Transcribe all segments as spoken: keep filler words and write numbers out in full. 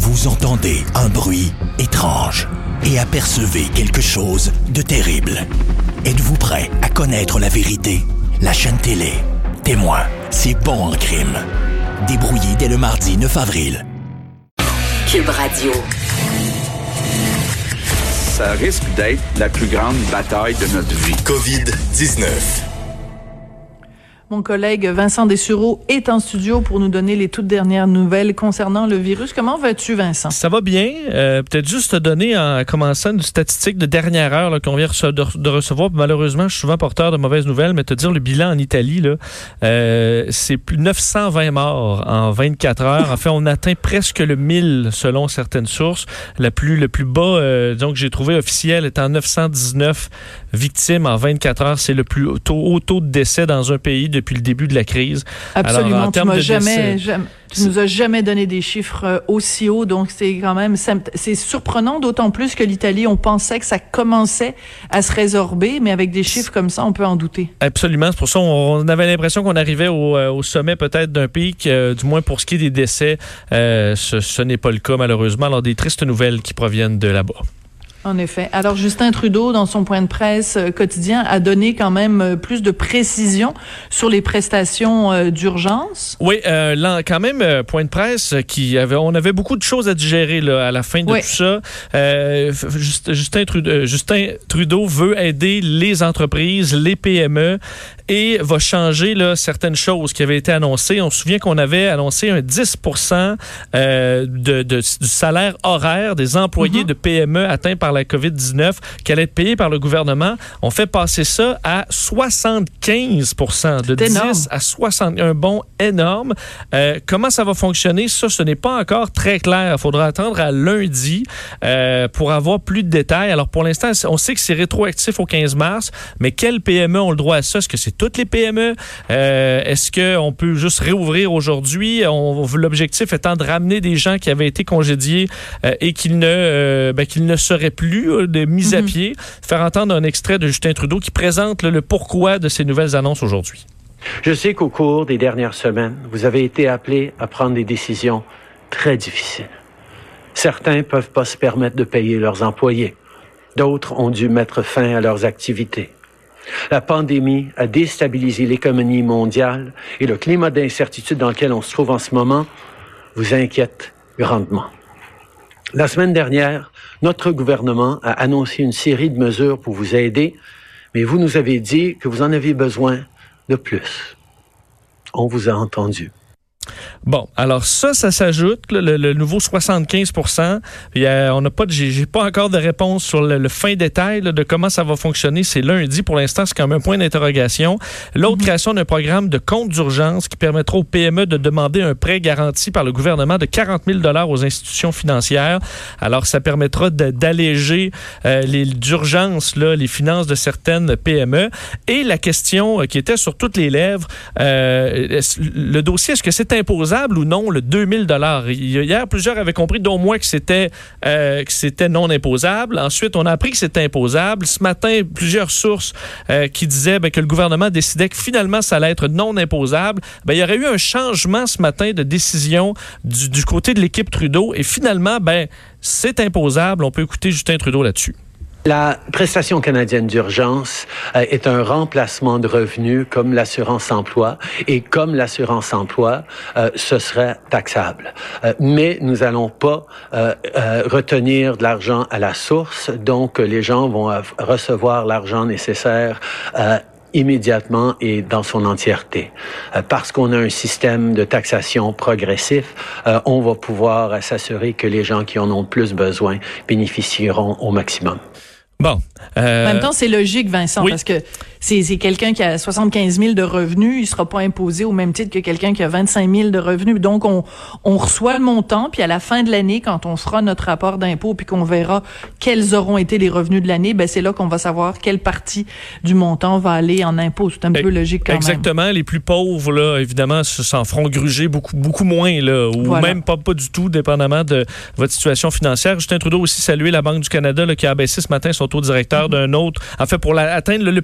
Vous entendez un bruit étrange et apercevez quelque chose de terrible. Êtes-vous prêt à connaître la vérité? La chaîne télé Témoin, c'est bon en crime. Débrouillé dès le mardi neuf avril. Cube Radio. Ça risque d'être la plus grande bataille de notre vie. covid dix-neuf. Mon collègue Vincent Dessureau est en studio pour nous donner les toutes dernières nouvelles concernant le virus. Comment vas-tu, Vincent? Ça va bien. Euh, peut-être juste te donner en commençant une statistique de dernière heure là, qu'on vient rece- de, de recevoir. Malheureusement, je suis souvent porteur de mauvaises nouvelles, mais te dire le bilan en Italie, là, euh, c'est plus neuf cent vingt morts en vingt-quatre heures. En fait, on atteint presque le mille selon certaines sources. La plus, le plus bas, euh, disons que j'ai trouvé officiel, étant neuf cent dix-neuf victimes en vingt-quatre heures. C'est le plus haut taux, haut taux de décès dans un pays depuis le début de la crise. Absolument. Alors, en tu m'as de jamais, décès, jamais, tu nous as jamais donné des chiffres euh, aussi hauts, donc c'est quand même, c'est surprenant, d'autant plus que l'Italie, on pensait que ça commençait à se résorber, mais avec des chiffres comme ça, on peut en douter. Absolument. C'est pour ça on avait l'impression qu'on arrivait au, au sommet peut-être d'un pic, euh, du moins pour ce qui est des décès. Euh, ce ce n'est pas le cas, malheureusement. Alors, des tristes nouvelles qui proviennent de là-bas. En effet. Alors, Justin Trudeau, dans son point de presse euh, quotidien, a donné quand même euh, plus de précision sur les prestations euh, d'urgence. Oui, euh, là, quand même, euh, point de presse qui avait, on avait beaucoup de choses à digérer là, à la fin de oui. tout ça. Euh, Just, Justin, Trudeau, Justin Trudeau veut aider les entreprises, les P M E et va changer là, certaines choses qui avaient été annoncées. On se souvient qu'on avait annoncé un dix pour cent euh, de, de, du salaire horaire des employés mm-hmm. de P M E atteints par la covid dix-neuf qui allait être payé par le gouvernement. On fait passer ça à soixante-quinze pour cent, de dix à soixante, un bond énorme. Euh, comment ça va fonctionner? Ça, ce n'est pas encore très clair. Il faudra attendre à lundi euh, pour avoir plus de détails. Alors, pour l'instant, on sait que c'est rétroactif au quinze mars, mais quelles P M E ont le droit à ça? Est-ce que c'est toutes les P M E? Euh, est-ce qu'on peut juste réouvrir aujourd'hui? On, l'objectif étant de ramener des gens qui avaient été congédiés euh, et qu'ils ne, euh, ben, qu'ils ne seraient plus euh, de mise mm-hmm. à pied. Faire entendre un extrait de Justin Trudeau qui présente là, le pourquoi de ces nouvelles annonces aujourd'hui. Je sais qu'au cours des dernières semaines, vous avez été appelés à prendre des décisions très difficiles. Certains ne peuvent pas se permettre de payer leurs employés. D'autres ont dû mettre fin à leurs activités. La pandémie a déstabilisé l'économie mondiale et le climat d'incertitude dans lequel on se trouve en ce moment vous inquiète grandement. La semaine dernière, notre gouvernement a annoncé une série de mesures pour vous aider, mais vous nous avez dit que vous en aviez besoin de plus. On vous a entendu. Bon, alors ça, ça s'ajoute, le, le nouveau soixante-quinze pour cent. Puis, euh, on n'a pas, de, j'ai, j'ai pas encore de réponse sur le, le fin détail là, de comment ça va fonctionner. C'est lundi. Pour l'instant, c'est quand même un point d'interrogation. L'autre, mm-hmm. création d'un programme de compte d'urgence qui permettra aux P M E de demander un prêt garanti par le gouvernement de quarante mille dollars aux institutions financières. Alors, ça permettra de, d'alléger euh, les d'urgence, là, les finances de certaines P M E. Et la question euh, qui était sur toutes les lèvres, euh, le dossier, est-ce que c'est imposable ou non le deux mille dollars? Hier, plusieurs avaient compris, dont moi, que c'était, euh, que c'était non imposable. Ensuite, on a appris que c'était imposable. Ce matin, plusieurs sources euh, qui disaient ben, que le gouvernement décidait que finalement, ça allait être non imposable. Ben, il y aurait eu un changement ce matin de décision du, du côté de l'équipe Trudeau et finalement, ben, c'est imposable. On peut écouter Justin Trudeau là-dessus. La prestation canadienne d'urgence euh, est un remplacement de revenus comme l'assurance-emploi et comme l'assurance-emploi, euh, ce serait taxable. Euh, mais nous allons pas euh, euh, retenir de l'argent à la source, donc les gens vont euh, recevoir l'argent nécessaire euh, immédiatement et dans son entièreté. Euh, parce qu'on a un système de taxation progressif, euh, on va pouvoir euh, s'assurer que les gens qui en ont le plus besoin bénéficieront au maximum. Bon. Euh... En même temps, c'est logique, Vincent, oui. parce que c'est, c'est quelqu'un qui a soixante-quinze mille de revenus, il sera pas imposé au même titre que quelqu'un qui a vingt-cinq mille de revenus. Donc, on, on reçoit le montant, puis à la fin de l'année, quand on fera notre rapport d'impôt, puis qu'on verra quels auront été les revenus de l'année, ben c'est là qu'on va savoir quelle partie du montant va aller en impôt. C'est un peu logique quand Exactement. même. Les plus pauvres, là, évidemment, s'en feront gruger beaucoup, beaucoup moins, là, ou voilà. même pas, pas du tout, dépendamment de votre situation financière. Justin Trudeau aussi salué la Banque du Canada, là, qui a abaissé ce matin son taux directeur mm-hmm. d'un autre, en fait, pour la, atteindre le, le plus bas,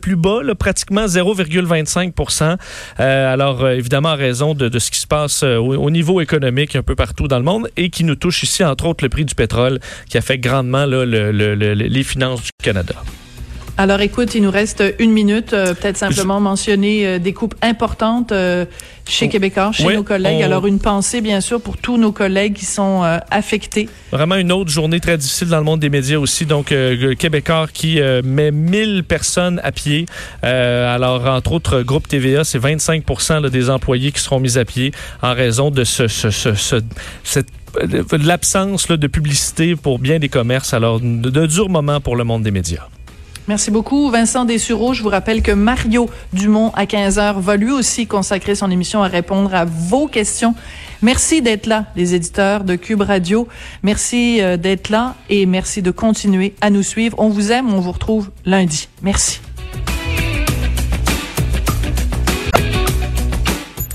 là, pratiquement zéro virgule vingt-cinq pour cent. Euh, alors, euh, évidemment, en raison de, de ce qui se passe euh, au, au niveau économique un peu partout dans le monde et qui nous touche ici, entre autres, le prix du pétrole qui affecte grandement là, le, le, le, les finances du Canada. Alors, écoute, il nous reste une minute. Euh, peut-être simplement Je... mentionner euh, des coupes importantes euh, chez Québécois, chez oui, nos collègues. On... Alors, une pensée, bien sûr, pour tous nos collègues qui sont euh, affectés. Vraiment une autre journée très difficile dans le monde des médias aussi. Donc, euh, Québécois qui euh, met mille personnes à pied. Euh, alors, entre autres, Groupe T V A, c'est vingt-cinq pour cent là, des employés qui seront mis à pied en raison de ce, ce, ce, ce cette de l'absence là, de publicité pour bien des commerces. Alors, de, de durs moments pour le monde des médias. Merci beaucoup, Vincent Dessureau. Je vous rappelle que Mario Dumont, à quinze heures, va lui aussi consacrer son émission à répondre à vos questions. Merci d'être là, les éditeurs de Cube Radio. Merci d'être là et merci de continuer à nous suivre. On vous aime, on vous retrouve lundi. Merci.